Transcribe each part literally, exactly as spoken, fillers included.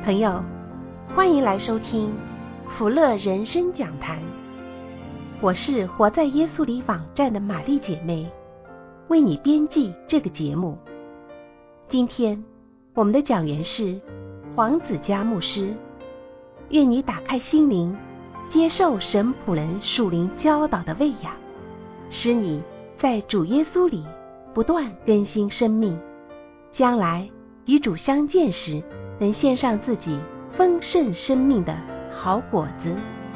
朋友，欢迎来收听福乐人生讲坛。我是活在耶稣里网站的玛丽姐妹，为你编辑这个节目。今天我们的讲员是黄子佳牧师，愿你打开心灵，接受神仆人属灵教导的喂养，使你在主耶稣里不断更新生命，将来与主相见时，能献上自己丰盛生命的好果子。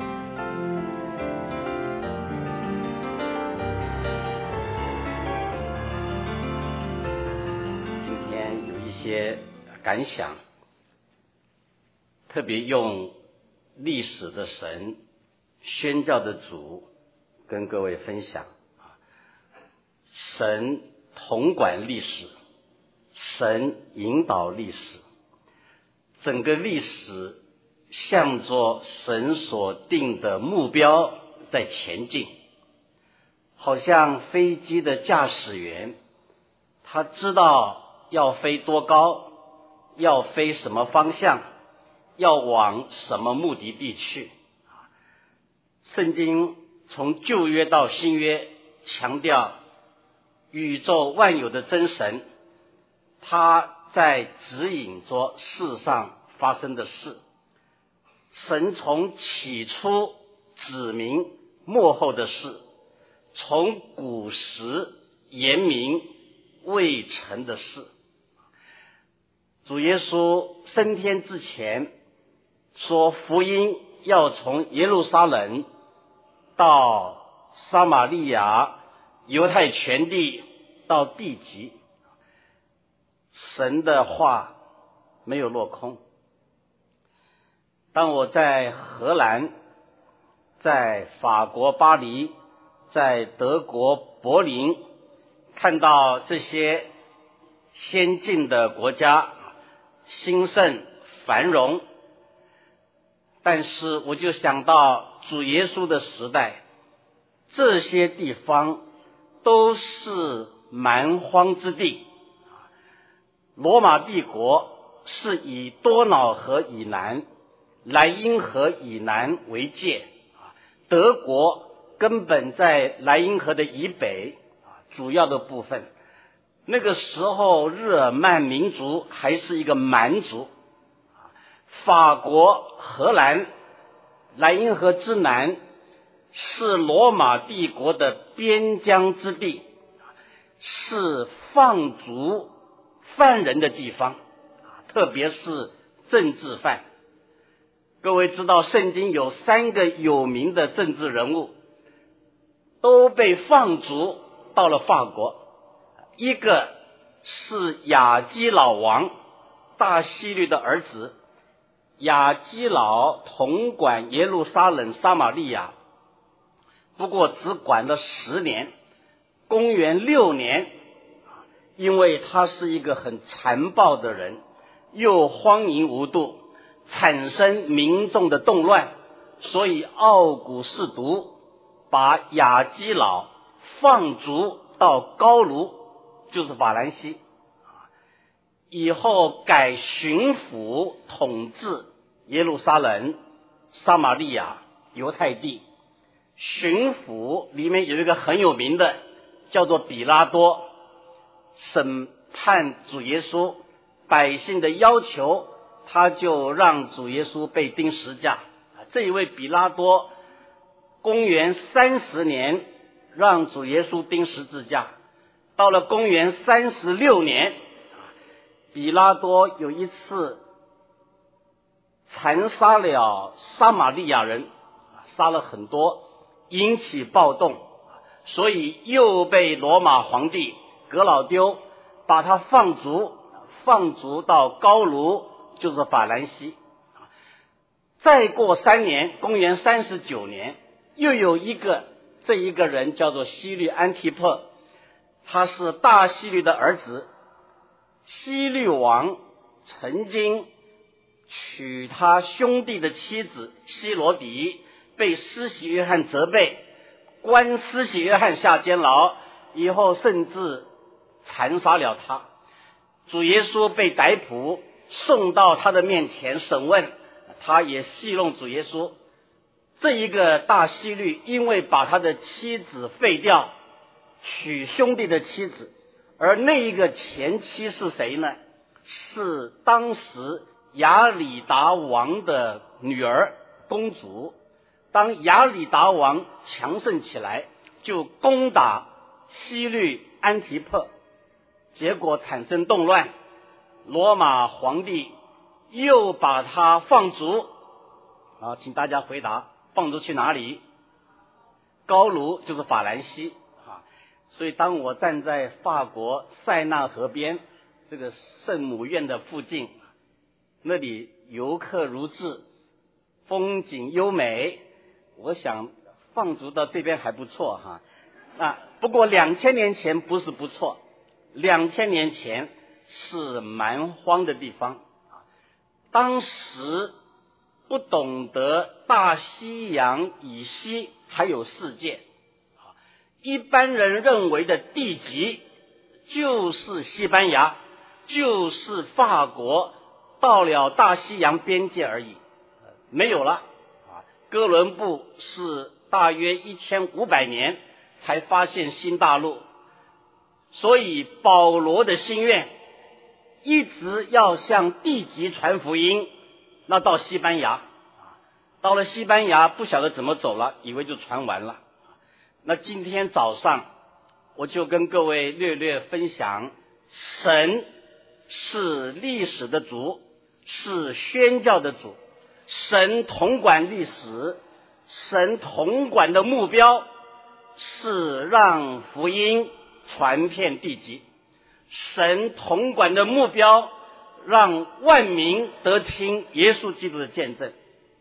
今天有一些感想，特别用历史的神、宣教的主跟各位分享。神统管历史，神引导历史，整个历史向着神所定的目标在前进，好像飞机的驾驶员，他知道要飞多高，要飞什么方向，要往什么目的地去。圣经从旧约到新约强调宇宙万有的真神，他在指引着世上发生的事。神从起初指明末后的事，从古时言明未成的事。主耶稣升天之前说，福音要从耶路撒冷到撒玛利亚、犹太全地到地极，神的话没有落空。当我在荷兰、在法国巴黎、在德国柏林看到这些先进的国家兴盛繁荣，但是我就想到主耶稣的时代，这些地方都是蛮荒之地。罗马帝国是以多瑙河以南、莱茵河以南为界，德国根本在莱茵河的以北，主要的部分。那个时候日耳曼民族还是一个蛮族。法国、荷兰、莱茵河之南是罗马帝国的边疆之地，是放逐犯人的地方，特别是政治犯。各位知道圣经有三个有名的政治人物都被放逐到了法国，一个是亚基老王，大希律的儿子。亚基老统管耶路撒冷、撒玛利亚，不过只管了十年。公元六年，因为他是一个很残暴的人，又荒淫无度，产生民众的动乱，所以奥古斯都把亚基老放逐到高卢，就是法兰西，以后改巡抚统治耶路撒冷、撒玛利亚、犹太地。巡抚里面有一个很有名的，叫做比拉多，审判主耶稣，百姓的要求，他就让主耶稣被钉十架。这一位比拉多公元三十年让主耶稣钉十字架，到了公元三十六年，比拉多有一次残杀了撒玛利亚人，杀了很多，引起暴动，所以又被罗马皇帝格老丢把他放逐，放逐到高卢，就是法兰西。再过三年，公元三十九年，又有一个这一个人叫做希律安提帕，他是大希律的儿子。希律王曾经娶他兄弟的妻子希罗底，被施洗约翰责备，关施洗约翰下监牢，以后甚至残杀了他。主耶稣被逮捕， 送到他的面前审问，他也戏弄主耶稣。这一个大希律因为把他的妻子废掉，娶兄弟的妻子，而那一个前妻是谁呢？是当时亚里达王的女儿公主。当亚里达王强盛起来，就攻打希律安提帕，结果产生动乱，罗马皇帝又把他放逐。啊，请大家回答，放逐去哪里？高卢，就是法兰西啊。所以当我站在法国塞纳河边这个圣母院的附近，那里游客如织，风景优美，我想放逐到这边还不错哈。啊，不过两千年前不是不错，两千年前是蛮荒的地方。当时不懂得大西洋以西还有世界，一般人认为的地极就是西班牙，就是法国，到了大西洋边界而已，没有了。哥伦布是大约一千五百年才发现新大陆，所以保罗的心愿一直要向地极传福音。那到西班牙，到了西班牙不晓得怎么走了，以为就传完了。那今天早上我就跟各位略略分享，神是历史的主，是宣教的主，神统管历史，神统管的目标是让福音传遍地极，神统管的目标让万民得听耶稣基督的见证。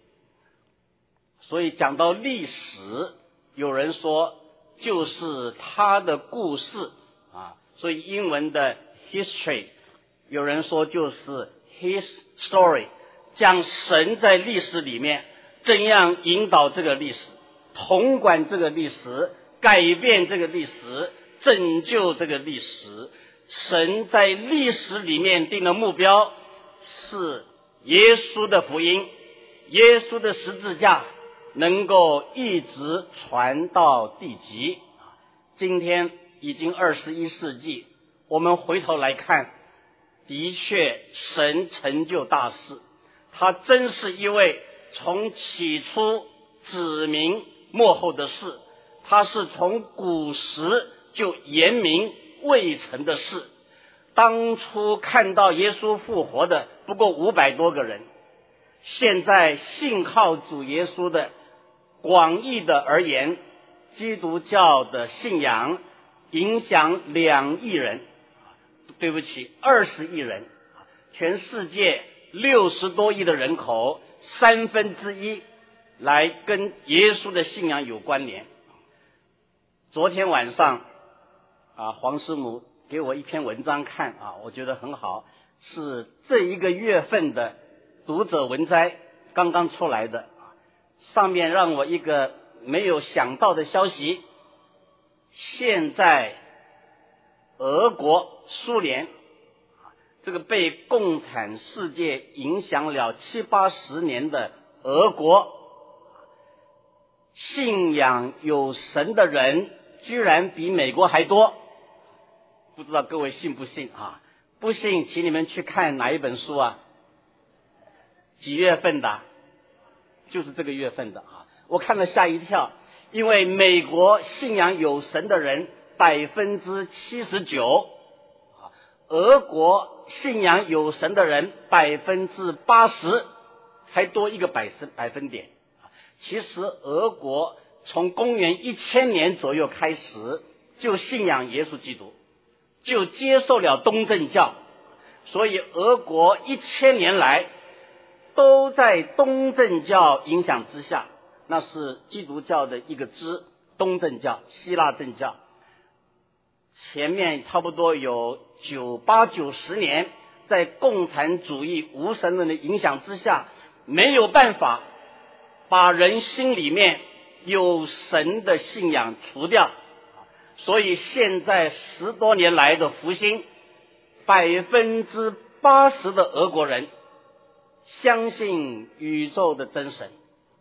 所以讲到历史，有人说就是他的故事啊，所以英文的 history， 有人说就是 his story， 讲神在历史里面怎样引导这个历史，统管这个历史，改变这个历史，拯救这个历史。神在历史里面定的目标是耶稣的福音，耶稣的十字架能够一直传到地极。今天已经二十一世纪，我们回头来看，的确神成就大事，他真是一位从起初指明末后的事，他是从古时就言明未成的事。当初看到耶稣复活的不过五百多个人，现在信靠主耶稣的广义的而言，基督教的信仰影响两亿人，对不起，二十亿人，全世界六十多亿的人口，三分之一来跟耶稣的信仰有关联。昨天晚上啊，黄师母给我一篇文章看啊，我觉得很好，是这一个月份的读者文摘刚刚出来的，上面让我一个没有想到的消息，现在俄国苏联这个被共产世界影响了七八十年的俄国，信仰有神的人居然比美国还多，不知道各位信不信啊？不信请你们去看哪一本书啊？几月份的？就是这个月份的啊！我看了吓一跳，因为美国信仰有神的人百分之七十九，俄国信仰有神的人百分之八十，还多一个百分百分点。其实俄国从公元一千年左右开始就信仰耶稣基督，就接受了东正教，所以俄国一千年来都在东正教影响之下，那是基督教的一个支，东正教、希腊正教。前面差不多有九八九十年，在共产主义无神论的影响之下，没有办法把人心里面有神的信仰除掉，所以现在十多年来的复兴，百分之八十的俄国人相信宇宙的真神。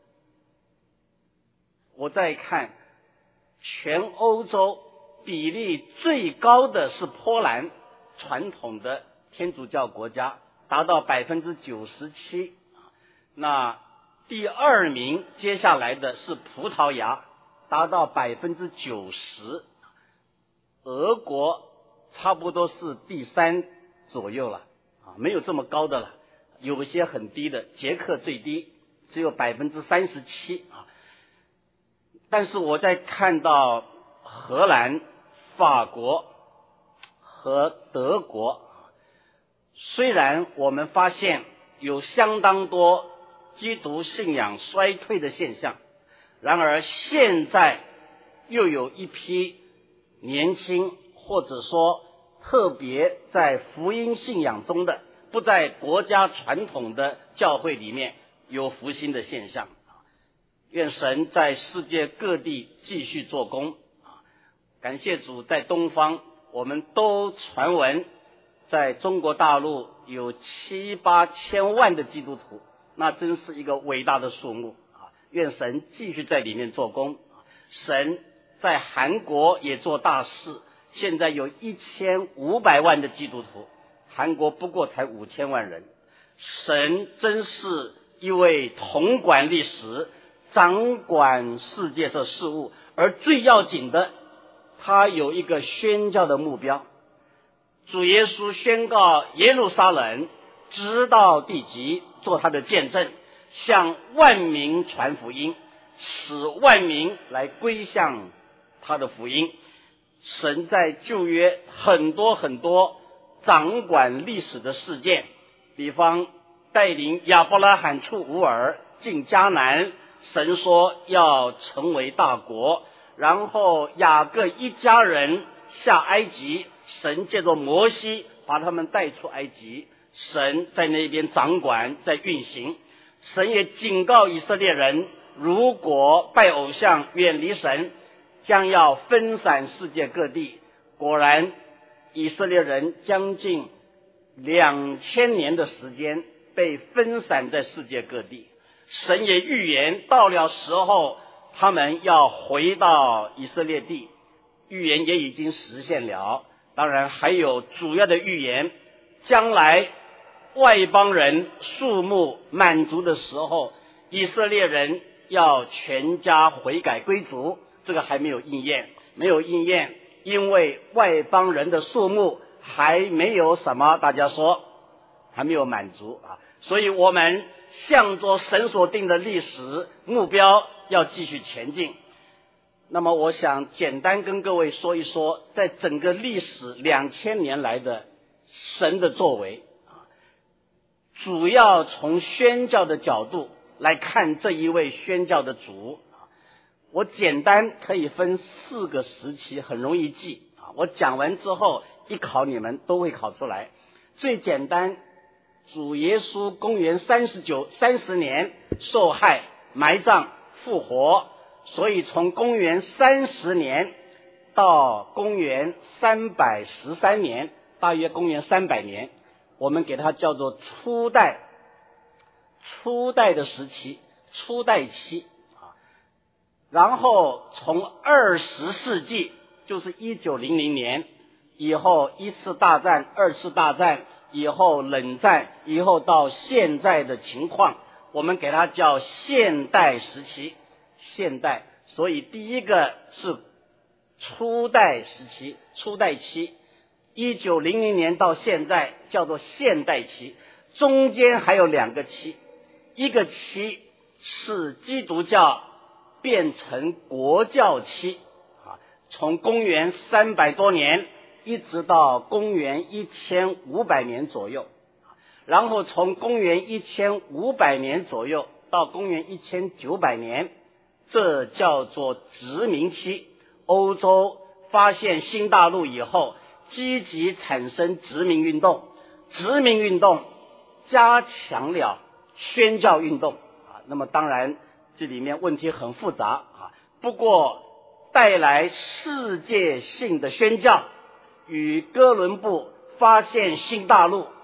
我再看全欧洲比例最高的是波兰，传统的天主教国家，达到百分之九十七。那第二名接下来的是葡萄牙，达到百分之九十。俄国差不多是第三左右了啊，没有这么高的了，有一些很低的，捷克最低只有百分之三十七啊。但是我在看到荷兰、法国和德国，虽然我们发现有相当多基督信仰衰退的现象，然而现在又有一批年轻或者说特别在福音信仰中的，不在国家传统的教会里面有复兴的现象。愿神在世界各地继续做工。感谢主，在东方我们都传闻在中国大陆有七八千万的基督徒，那真是一个伟大的数目啊！愿神继续在里面做工。神在韩国也做大事，现在有一千五百万的基督徒，韩国不过才五千万人。神真是一位统管历史、掌管世界的事物，而最要紧的，他有一个宣教的目标。主耶稣宣告耶路撒冷直到地极，做他的见证，向万民传福音，使万民来归向他的福音。神在旧约很多很多掌管历史的事件，比方带领亚伯拉罕出乌尔进迦南，神说要成为大国，然后雅各一家人下埃及，神借着摩西把他们带出埃及，神在那边掌管，在运行。神也警告以色列人，如果拜偶像远离神，将要分散世界各地。果然以色列人将近两千年的时间被分散在世界各地。神也预言到了时候他们要回到以色列地，预言也已经实现了。当然还有主要的预言，将来外邦人数目满足的时候，以色列人要全家悔改归主，这个还没有应验，没有应验，因为外邦人的数目还没有什么，大家说还没有满足啊。所以我们向着神所定的历史目标要继续前进。那么我想简单跟各位说一说，在整个历史两千年来的神的作为，主要从宣教的角度来看这一位宣教的主。我简单可以分四个时期，很容易记，我讲完之后一考你们都会考出来。最简单，主耶稣公元三十九三十年受害、埋葬、复活，所以从公元三十年到公元三百十三年，大约公元三百年，我们给它叫做初代，初代的时期，初代期啊。然后从二十世纪，就是一九零零年以后，一次大战、二次大战以后，冷战以后到现在的情况，我们给它叫现代时期。现代，所以第一个是初代时期，初代期，一九零零年到现在叫做现代期，中间还有两个期，一个期是基督教变成国教期啊，从公元三百多年一直到公元一千五百年左右，然后从公元一千五百年左右到公元一千九百年，这叫做殖民期。欧洲发现新大陆以后，积极产生殖民运动，殖民运动加强了宣教运动啊。那么当然这里面问题很复杂啊，不过带来世界性的宣教，与哥伦布发现新大陆，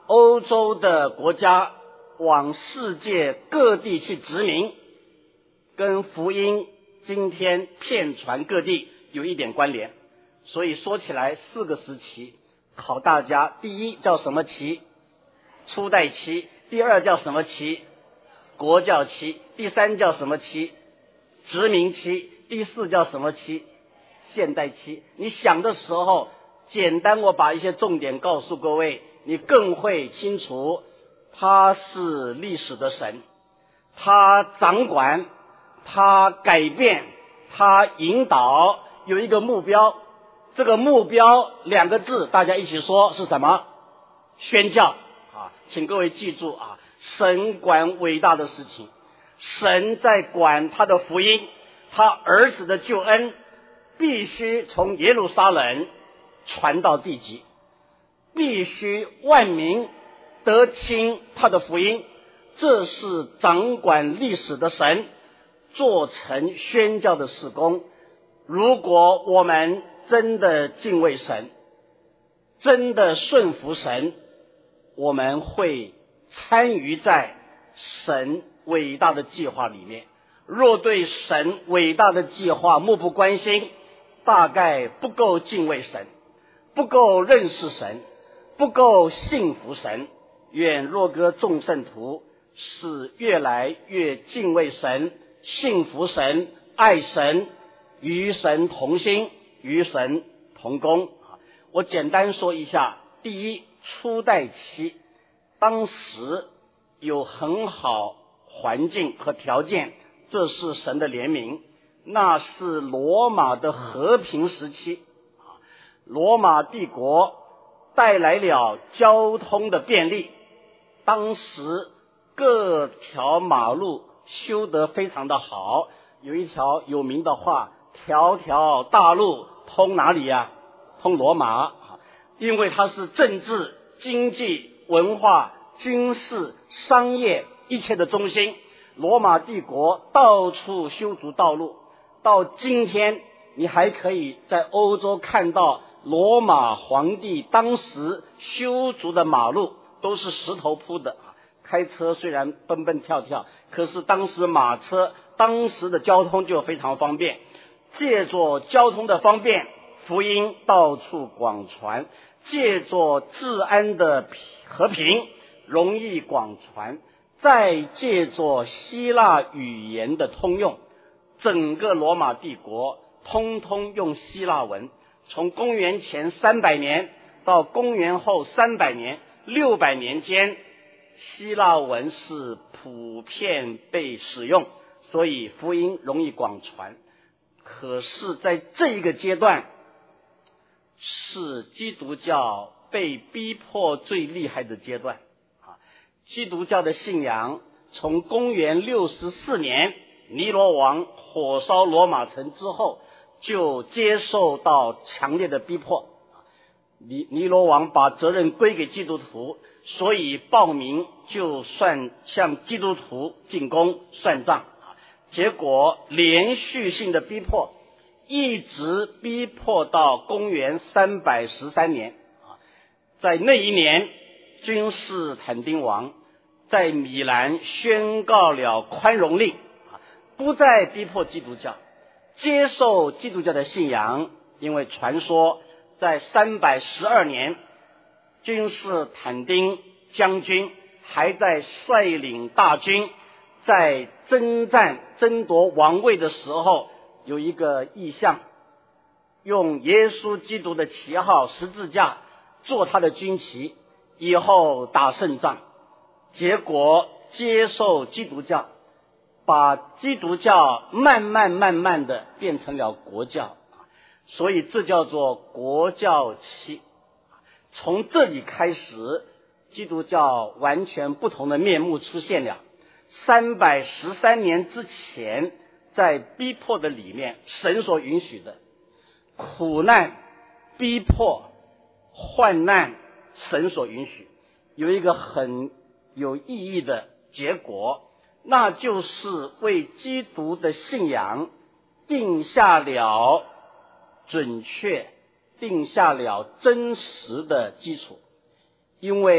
欧洲的国家往世界各地去殖民，跟福音今天遍传各地有一点关联。所以说起来四个时期考大家，第一叫什么期？初代期。第二叫什么期？国教期。第三叫什么期？殖民期。第四叫什么期？现代期。你想的时候，简单我把一些重点告诉各位，你更会清楚他是历史的神，他掌管，他改变，他引导，有一个目标。这个目标两个字大家一起说是什么？宣教啊！请各位记住啊，神管伟大的事情，神在管他的福音，他儿子的救恩必须从耶路撒冷传到地极，必须万民得听他的福音。这是掌管历史的神做成宣教的事工。如果我们真的敬畏神，真的顺服神，我们会参与在神伟大的计划里面。若对神伟大的计划漠不关心，大概不够敬畏神，不够认识神，不够信服神。愿若歌众圣徒是越来越敬畏神，信服神，爱神，与神同心，与神同工。我简单说一下，第一，初代期，当时有很好环境和条件，这是神的怜悯。那是罗马的和平时期，罗马帝国带来了交通的便利，当时各条马路修得非常的好，有一条有名的话，条条大路通哪里呀？通罗马。因为它是政治、经济、文化、军事、商业一切的中心，罗马帝国到处修筑道路。到今天你还可以在欧洲看到罗马皇帝当时修筑的马路都是石头铺的，开车虽然蹦蹦跳跳，可是当时马车当时的交通就非常方便。借着交通的方便，福音到处广传，借着治安的和平，容易广传，再借着希腊语言的通用，整个罗马帝国通通用希腊文。从公元前三百年到公元后三百年，六百年间，希腊文是普遍被使用，所以福音容易广传。可是在这一个阶段，是基督教被逼迫最厉害的阶段。基督教的信仰从公元六十四年尼罗王火烧罗马城之后，就接受到强烈的逼迫。尼尼罗王把责任归给基督徒，所以暴民就算向基督徒进攻算账。结果连续性的逼迫，一直逼迫到公元三百十三年。在那一年，君士坦丁王在米兰宣告了宽容令，不再逼迫基督教，接受基督教的信仰。因为传说在三百十二年，君士坦丁将军还在率领大军在征战争夺王位的时候，有一个异象，用耶稣基督的旗号十字架做他的军旗，以后打胜仗。结果接受基督教，把基督教慢慢慢慢的变成了国教，所以这叫做国教期。从这里开始，基督教完全不同的面目出现了。三百十三年之前，在逼迫的里面，神所允许的苦难、逼迫、患难，神所允许，有一个很有意义的结果，那就是为基督的信仰定下了准确、定下了真实的基础。因为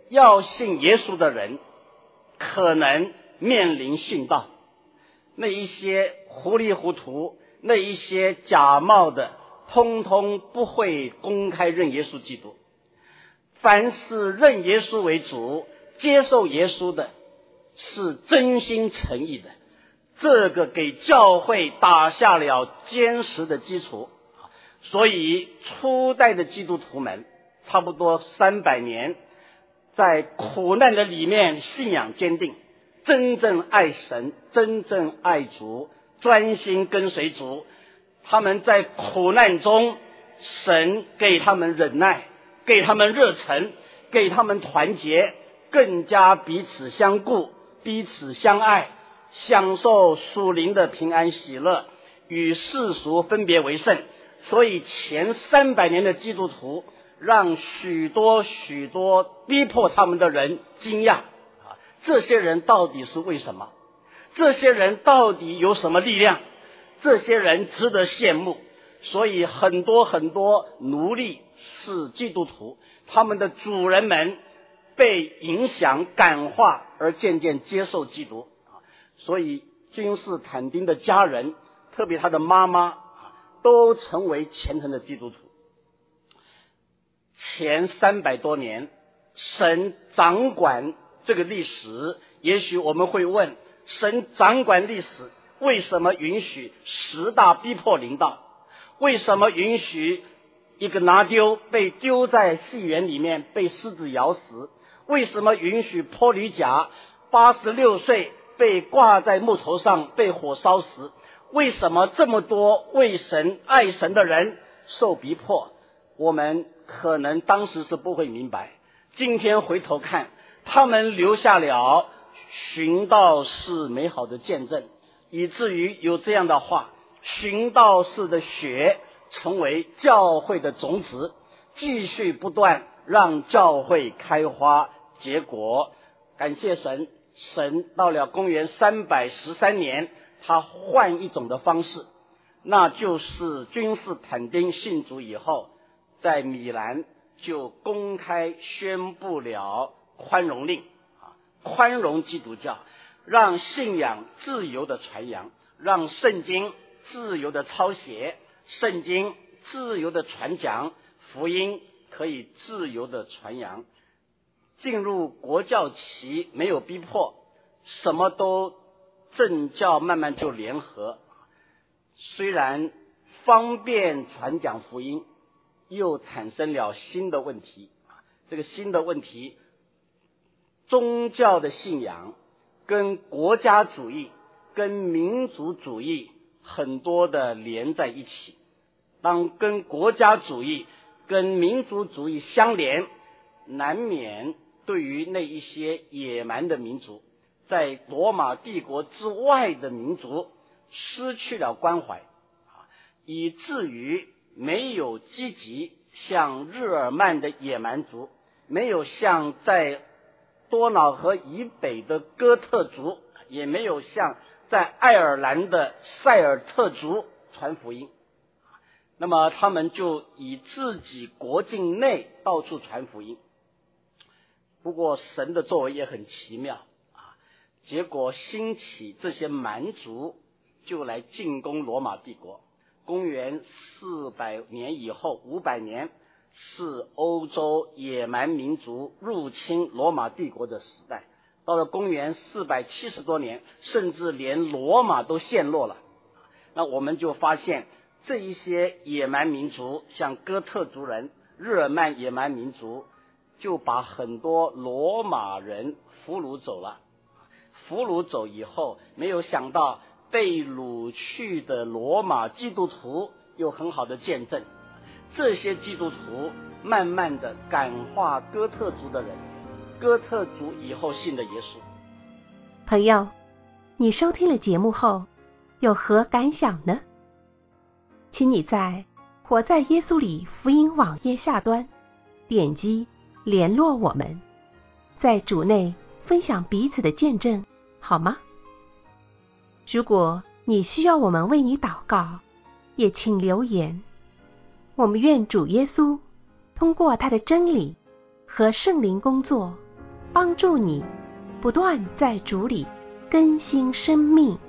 要信耶稣的人可能面临殉道，那一些糊里糊涂，那一些假冒的，通通不会公开认耶稣基督。凡是认耶稣为主，接受耶稣的，是真心诚意的，这个给教会打下了坚实的基础。所以初代的基督徒们差不多三百年，在苦难的里面信仰坚定，真正爱神，真正爱主，专心跟随主。他们在苦难中，神给他们忍耐，给他们热忱，给他们团结，更加彼此相顾，彼此相爱，享受属灵的平安喜乐，与世俗分别为圣。所以前三百年的基督徒让许多许多逼迫他们的人惊讶，这些人到底是为什么？这些人到底有什么力量？这些人值得羡慕。所以很多很多奴隶是基督徒，他们的主人们被影响感化而渐渐接受基督。所以君士坦丁的家人，特别他的妈妈，都成为虔诚的基督徒。前三百多年，神掌管这个历史。也许我们会问，神掌管历史，为什么允许十大逼迫临到？为什么允许一个拿丢被丢在戏园里面被狮子咬死？为什么允许坡吕甲八十六岁被挂在木头上被火烧死？为什么这么多为神爱神的人受逼迫？我们可能当时是不会明白，今天回头看，他们留下了寻道是美好的见证，以至于有这样的话，寻道士的血成为教会的种子，继续不断让教会开花结果。感谢神，神到了公元三百十三年，他换一种的方式，那就是君士坦丁信主以后，在米兰就公开宣布了宽容令，宽容基督教，让信仰自由的传扬，让圣经自由的抄写，圣经自由的传讲，福音可以自由的传扬。进入国教期没有逼迫，什么都政教慢慢就联合，虽然方便传讲福音，又产生了新的问题。这个新的问题，宗教的信仰跟国家主义跟民族主义很多的连在一起。当跟国家主义跟民族主义相连，难免对于那一些野蛮的民族，在罗马帝国之外的民族失去了关怀，以至于没有积极像日耳曼的野蛮族，没有像在多瑙河以北的哥特族，也没有像在爱尔兰的塞尔特族传福音。那么他们就以自己国境内到处传福音。不过神的作为也很奇妙啊，结果兴起这些蛮族就来进攻罗马帝国。公元四百年以后，五百年是欧洲野蛮民族入侵罗马帝国的时代。到了公元四百七十多年，甚至连罗马都陷落了。那我们就发现这一些野蛮民族，像哥特族人、日耳曼野蛮民族，就把很多罗马人俘虏走了。俘虏走以后，没有想到被掳去的罗马基督徒有很好的见证，这些基督徒慢慢的感化哥特族的人，哥特族以后信的耶稣。 朋友，你收听了节目后有何感想呢？请你在活在耶稣里福音网页下端点击联络我们，在主内分享彼此的见证，好吗？如果你需要我们为你祷告，也请留言。我们愿主耶稣通过他的真理和圣灵工作， 帮助你不断在主里更新生命。